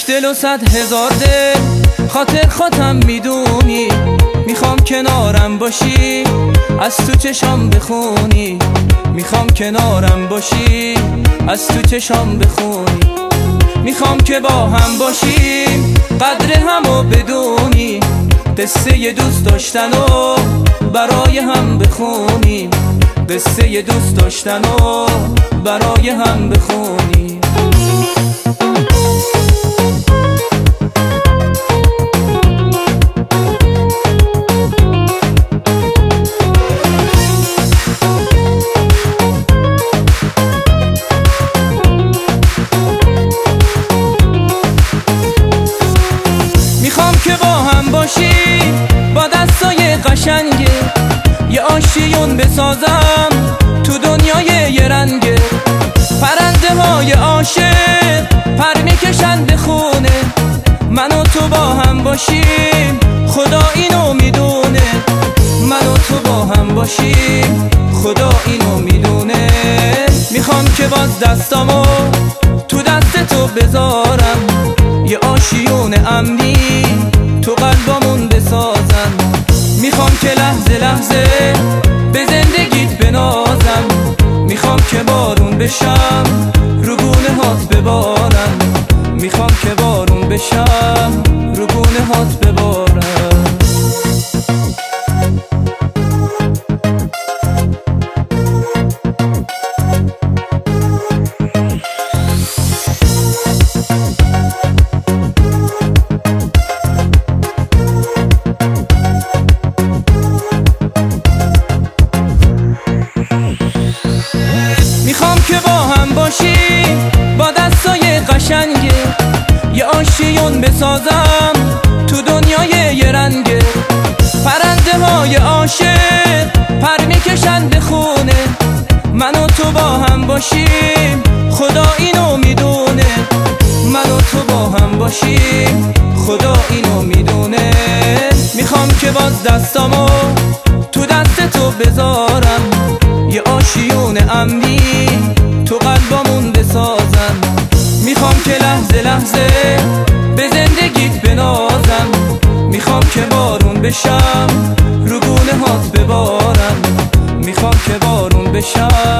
دل و 100,000 دل خاطر خودم میدونی، میخوام کنارم باشی از تو چشام بخونی، میخوام کنارم باشی از تو چشام بخونی، میخوام که با هم باشیم قدر همو بدونی، قصه دوست داشتن و برای هم بخونیم، قصه دوست داشتن و برای هم بخونیم. میخوام که با هم باشیم با دستای قشنگه، یه آشیون بسازم تو دنیای یه رنگه، پرنده های عاشق پر میکشن به خونه، من و تو با هم باشیم خدا اینو میدونه، من و تو با هم باشیم خدا اینو میدونه. میخوام که باز دستامو تو دست تو بذارم، یه آشیون امنی تو قلبامون بسازم، میخوام که لحظه لحظه به زندگیت بنازم، میخوام که بارون بشم رو گونه هات ببارم، میخوام که بارون بشم رو گونه هات ببارم. میخوام که با هم باشیم با دستای قشنگه، یه آشیون بسازم تو دنیای یه رنگه، پرنده های عاشق پر میکشن به خونه، من و تو با هم باشیم خدا اینو میدونه، من و تو با هم باشیم خدا اینو میدونه. میخوام که باز دستامو تو دست تو بذارم، یه آشیون امنی تو قلبامون بسازم، میخوام که لحظه لحظه به زندگیت بنازم، میخوام که بارون بشم رو گونه هات ببارم، میخوام که بارون بشم